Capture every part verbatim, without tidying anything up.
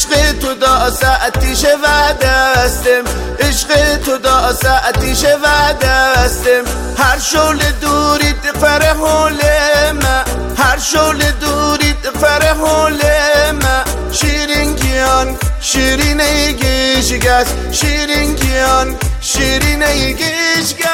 عشق تو دا ساعتیش و دستم، عشق تو دا ساعتیش و دستم. هر شول دوری تفره حولم، هر شول دوری تفره حولم. شیرین گیان شیرینه گیشگس، شیرین گیان شیرینه گیشگس.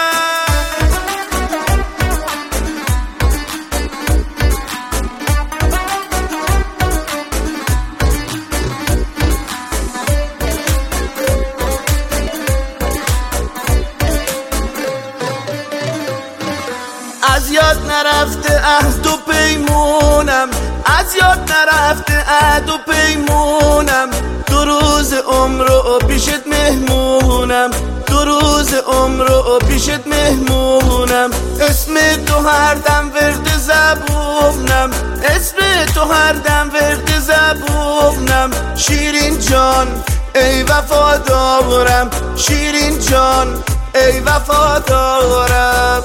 از یاد نرفته عهد و پیمونم، از یاد نرفته عهد و پیمونم. دو روز عمرو پیشت مهمونم، دو روز عمرو پیشت مهمونم. اسم تو هر دم ورد زبونم، اسم تو هر دم ورد زبونم. شیرین جان ای وفادارم، شیرین جان ای وفادارم.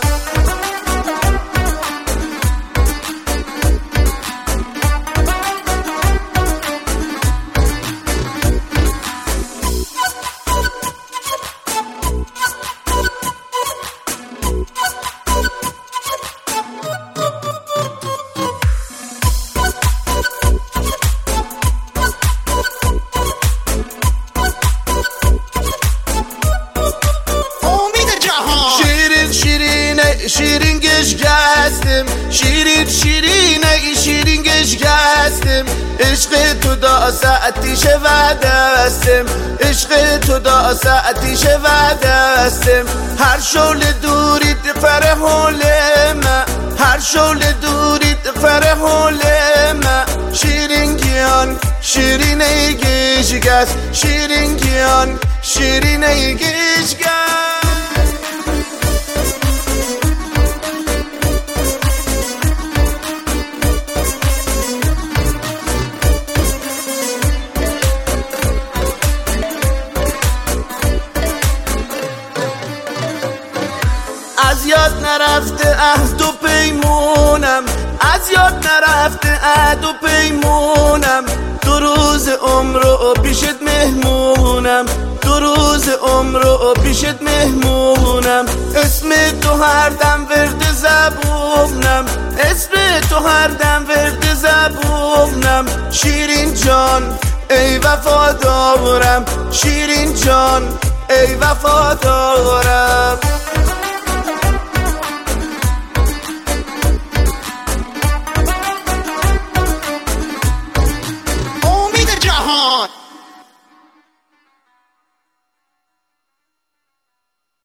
شیرین گشگستم، شیرین شیرینه شیرین گشگستم. عشق تو دا ساعتیش و دستم، عشق تو دا ساعتیش و دستم. هر شول دوری تفره حولم، هر شول دوری تفره حولم. شیرین گیان شیرینه گشگس، شیرین گیان شیرینه گشگس. از یاد نرفته عهد و پیمونم، از یاد نرفته عهد و پیمونم. دو روز عمرو پیشت مهمونم، دو روز عمرو پیشت مهمونم. اسم تو هر دم ورد زبونم، اسم تو هر دم ورد زبونم. شیرین جان ای وفادارم، شیرین جان ای وفادارم.